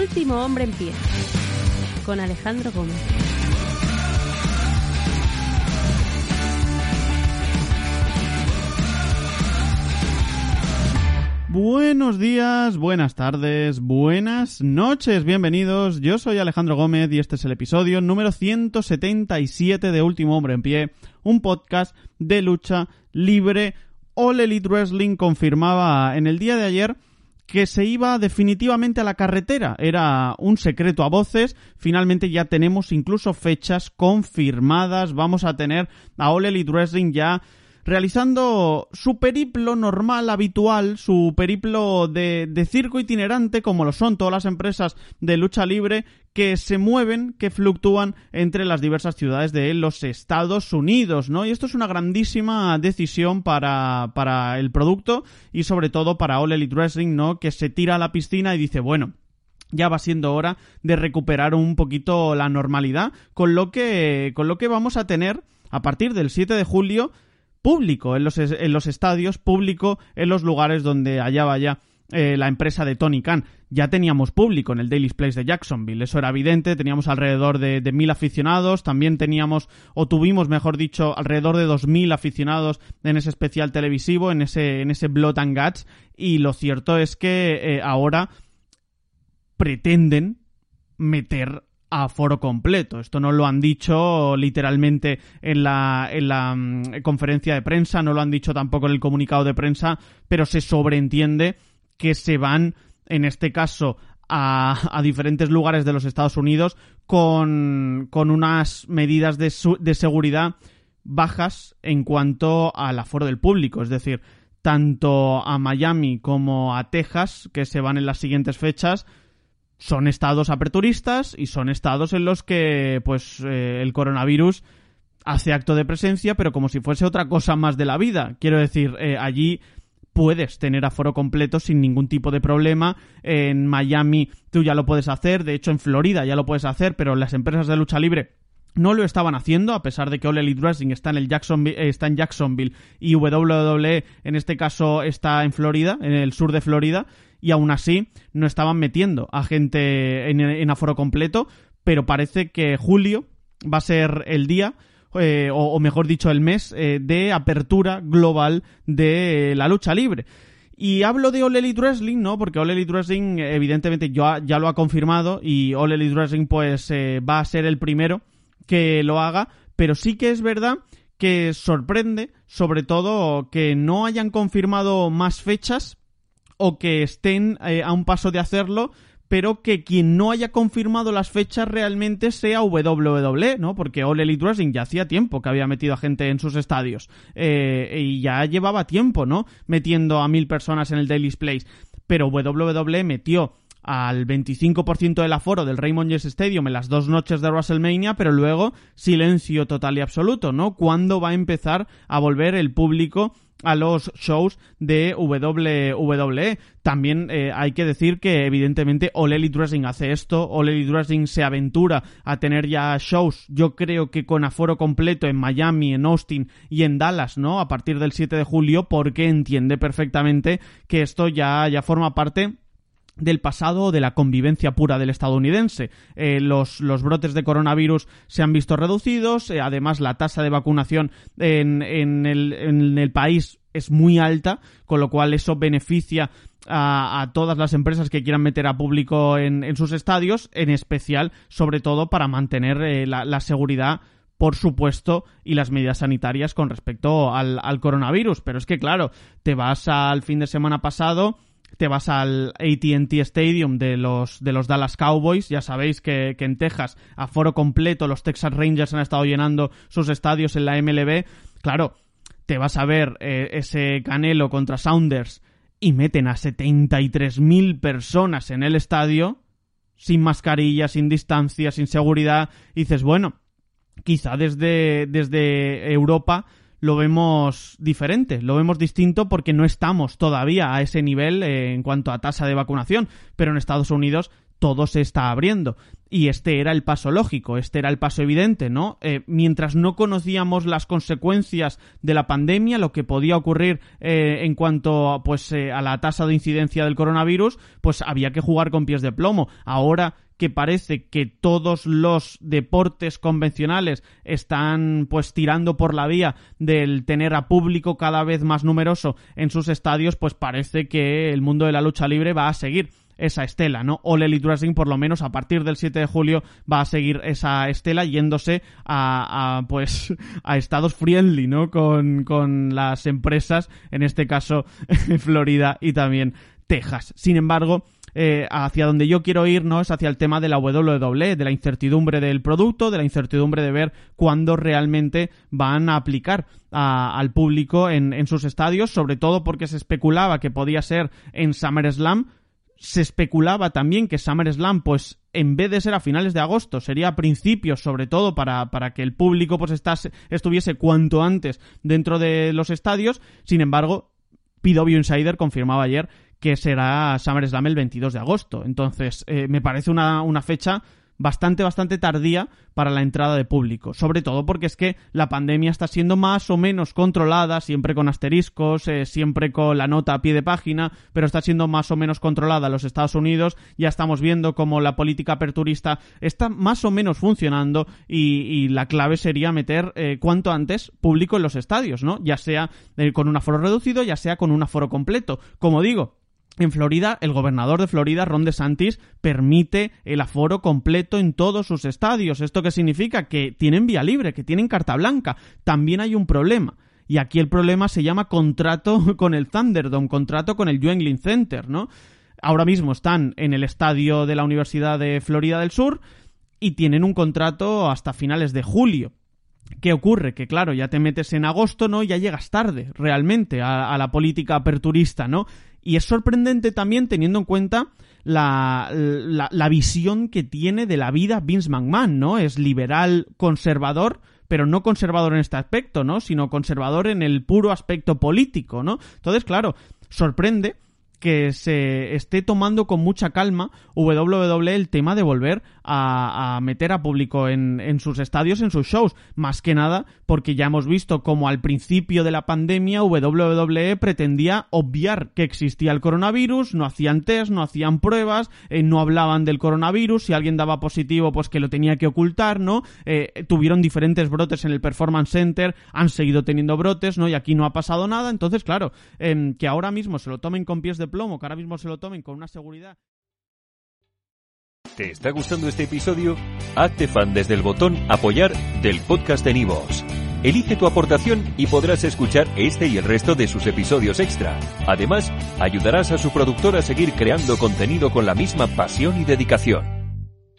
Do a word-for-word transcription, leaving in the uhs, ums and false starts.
Último hombre en pie, con Alejandro Gómez. Buenos días, buenas tardes, buenas noches, bienvenidos. Yo soy Alejandro Gómez y este es el episodio número ciento setenta y siete de Último Hombre en Pie, un podcast de lucha libre. All Elite Wrestling confirmaba en el día de ayer que se iba definitivamente a la carretera. Era un secreto a voces. Finalmente ya tenemos incluso fechas confirmadas. Vamos a tener a All Elite Wrestling ya realizando su periplo normal, habitual, su periplo de, de circo itinerante, como lo son todas las empresas de lucha libre que se mueven, que fluctúan entre las diversas ciudades de los Estados Unidos, ¿no? Y esto es una grandísima decisión para, para el producto y sobre todo para All Elite Wrestling, ¿no? Que se tira a la piscina y dice, bueno, ya va siendo hora de recuperar un poquito la normalidad, con lo que, con lo que vamos a tener a partir del siete de julio público en los, en los estadios, público en los lugares donde allá vaya eh, la empresa de Tony Khan. Ya teníamos público en el Daily's Place de Jacksonville, eso era evidente, teníamos alrededor de, de mil aficionados, también teníamos, o tuvimos mejor dicho, alrededor de dos mil aficionados en ese especial televisivo, en ese, en ese Blood and Guts, y lo cierto es que eh, ahora pretenden meter a aforo completo. Esto no lo han dicho literalmente en la, en la um, conferencia de prensa, no lo han dicho tampoco en el comunicado de prensa, pero se sobreentiende que se van, en este caso, a, a diferentes lugares de los Estados Unidos con, con unas medidas de, su, de seguridad bajas en cuanto al aforo del público, es decir, tanto a Miami como a Texas, que se van en las siguientes fechas, son estados aperturistas y son estados en los que pues eh, el coronavirus hace acto de presencia, pero como si fuese otra cosa más de la vida. Quiero decir, eh, allí puedes tener aforo completo sin ningún tipo de problema. En Miami tú ya lo puedes hacer, de hecho en Florida ya lo puedes hacer, pero las empresas de lucha libre no lo estaban haciendo, a pesar de que All Elite Wrestling está en el Jacksonville, eh, está en Jacksonville y W W E en este caso está en Florida, en el sur de Florida, y aún así no estaban metiendo a gente en, en aforo completo, pero parece que julio va a ser el día, eh, o, o mejor dicho el mes, eh, de apertura global de la lucha libre. Y hablo de All Elite Wrestling, ¿no? Porque All Elite Wrestling evidentemente ya, ya lo ha confirmado y All Elite Wrestling pues eh, va a ser el primero que lo haga, pero sí que es verdad que sorprende, sobre todo, que no hayan confirmado más fechas o que estén eh, a un paso de hacerlo, pero que quien no haya confirmado las fechas realmente sea W W E, ¿no? Porque All Elite Wrestling ya hacía tiempo que había metido a gente en sus estadios eh, y ya llevaba tiempo, ¿no? Metiendo a mil personas en el Daily's Place, pero W W E metió al veinticinco por ciento del aforo del Raymond James Stadium en las dos noches de WrestleMania, pero luego silencio total y absoluto, ¿no? ¿Cuándo va a empezar a volver el público a los shows de W W E? También eh, hay que decir que evidentemente All Elite Wrestling hace esto, All Elite Wrestling se aventura a tener ya shows, yo creo que con aforo completo en Miami, en Austin y en Dallas, ¿no? A partir del siete de julio, porque entiende perfectamente que esto ya, ya forma parte del pasado, de la convivencia pura del estadounidense. Eh, los, los brotes de coronavirus se han visto reducidos, eh, además la tasa de vacunación en, en, el, en el país es muy alta, con lo cual eso beneficia a, a todas las empresas que quieran meter a público en, en sus estadios, en especial, sobre todo, para mantener eh, la, la seguridad, por supuesto, y las medidas sanitarias con respecto al, al coronavirus. Pero es que, claro, te vas al fin de semana pasado, te vas al A T and T Stadium de los de los Dallas Cowboys, ya sabéis que, que en Texas, aforo completo, los Texas Rangers han estado llenando sus estadios en la M L B. Claro, te vas a ver eh, ese Canelo contra Saunders y meten a setenta y tres mil personas en el estadio, sin mascarilla, sin distancia, sin seguridad, y dices, bueno, quizá desde, desde Europa lo vemos diferente, lo vemos distinto porque no estamos todavía a ese nivel eh, en cuanto a tasa de vacunación, pero en Estados Unidos todo se está abriendo. Y este era el paso lógico, este era el paso evidente, ¿no? Eh, mientras no conocíamos las consecuencias de la pandemia, lo que podía ocurrir eh, en cuanto pues eh, a la tasa de incidencia del coronavirus, pues había que jugar con pies de plomo. Ahora que parece que todos los deportes convencionales están pues tirando por la vía del tener a público cada vez más numeroso en sus estadios, pues parece que el mundo de la lucha libre va a seguir esa estela, ¿no? All Elite Wrestling, por lo menos a partir del siete de julio, va a seguir esa estela yéndose a, a pues a estados friendly, ¿no? Con, con las empresas, en este caso Florida y también Texas. Sin embargo, eh, hacia donde yo quiero ir, ¿no? Es hacia el tema de la doble u doble u E, de la incertidumbre del producto, de la incertidumbre de ver cuándo realmente van a aplicar a, al público en, en sus estadios, sobre todo porque se especulaba que podía ser en SummerSlam. Se especulaba también que SummerSlam, pues, en vez de ser a finales de agosto, sería a principios, sobre todo para, para que el público pues estase, estuviese cuanto antes dentro de los estadios. Sin embargo, P W Insider confirmaba ayer que será SummerSlam el veintidós de agosto. Entonces, eh, me parece una, una fecha bastante, bastante tardía para la entrada de público, sobre todo porque es que la pandemia está siendo más o menos controlada, siempre con asteriscos, eh, siempre con la nota a pie de página, pero está siendo más o menos controlada en los Estados Unidos. Ya estamos viendo cómo la política aperturista está más o menos funcionando y, y la clave sería meter eh, cuanto antes público en los estadios, ¿no? Ya sea eh, con un aforo reducido, ya sea con un aforo completo. Como digo, en Florida, el gobernador de Florida, Ron DeSantis, permite el aforo completo en todos sus estadios. ¿Esto qué significa? Que tienen vía libre, que tienen carta blanca. También hay un problema. Y aquí el problema se llama contrato con el Thunderdome, contrato con el Yuengling Center, ¿no? Ahora mismo están en el estadio de la Universidad de Florida del Sur y tienen un contrato hasta finales de julio. ¿Qué ocurre? Que claro, ya te metes en agosto, ¿no? Ya llegas tarde, realmente, a, a la política aperturista, ¿no? Y es sorprendente también teniendo en cuenta la, la, la visión que tiene de la vida Vince McMahon, ¿no? Es liberal conservador, pero no conservador en este aspecto, ¿no? Sino conservador en el puro aspecto político, ¿no? Entonces, claro, sorprende que se esté tomando con mucha calma doble u doble u E el tema de volver a, a meter a público en, en sus estadios, en sus shows. Más que nada porque ya hemos visto como al principio de la pandemia doble u doble u E pretendía obviar que existía el coronavirus, no hacían test, no hacían pruebas, eh, no hablaban del coronavirus, si alguien daba positivo pues que lo tenía que ocultar, ¿no? Eh, tuvieron diferentes brotes en el Performance Center, han seguido teniendo brotes, ¿no? Y aquí no ha pasado nada. Entonces, claro, eh, que ahora mismo se lo tomen con pies de plomo, que ahora mismo se lo tomen con una seguridad. ¿Te está gustando este episodio? Hazte fan desde el botón Apoyar del podcast de Nivos. Elige tu aportación y podrás escuchar este y el resto de sus episodios extra. Además, ayudarás a su productor a seguir creando contenido con la misma pasión y dedicación.